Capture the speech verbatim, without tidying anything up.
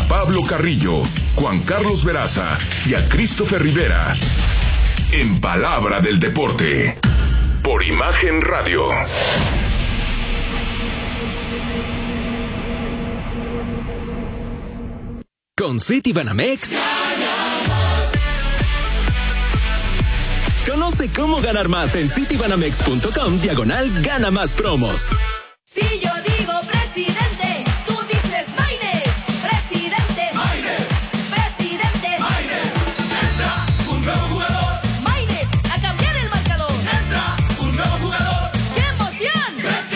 Pablo Carrillo, Juan Carlos Veraza y a Christopher Rivera. En Palabra del Deporte. Por Imagen Radio. Con Citibanamex. Conoce cómo ganar más en citibanamex punto com diagonal gana más promos.